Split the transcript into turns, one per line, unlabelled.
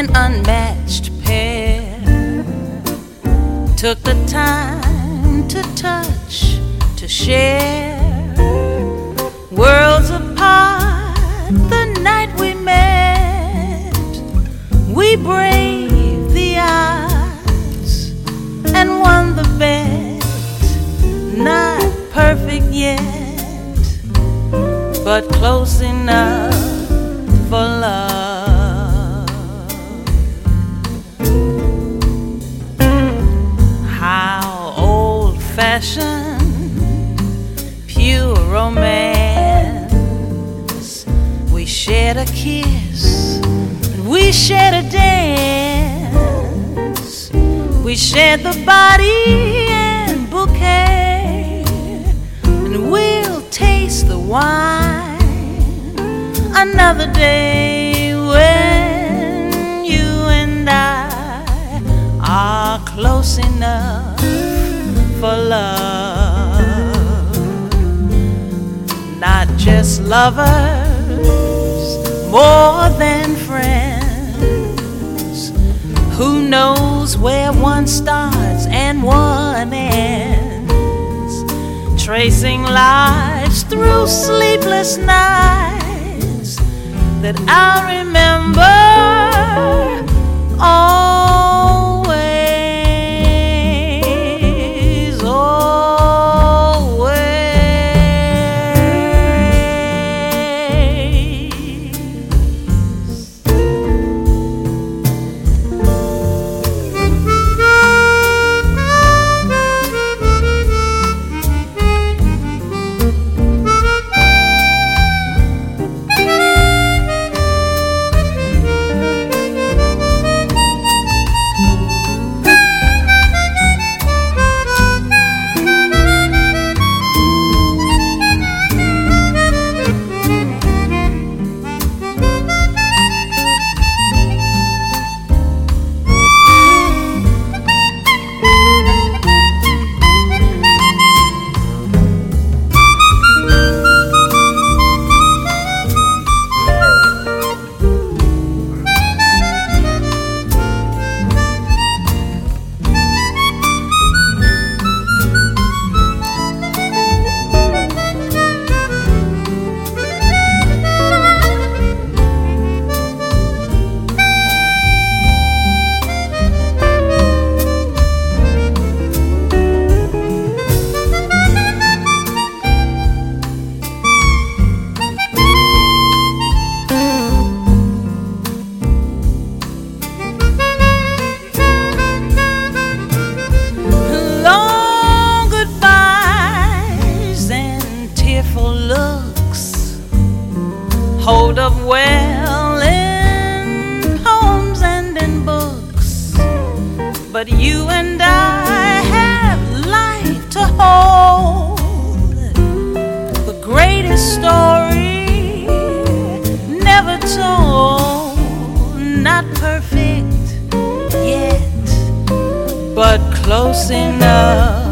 an unmatched pair, took the time to touch, to share. Worlds apart, the night we met, we braved the odds and won the bet. Not perfect yet, but close enough for love. How old-fashioned, pure romance. We shared a kiss, and we shared a dance. We shared the body and bouquet, and we'll taste the wine another day when you and I are close enough for love. Not just lovers, more than friends. Who knows where one starts and one ends? Tracing lives through sleepless nights that I'll remember always, always. Hold up well in poems and in books, but you and I have life to hold. The greatest story never told, not perfect yet, but close enough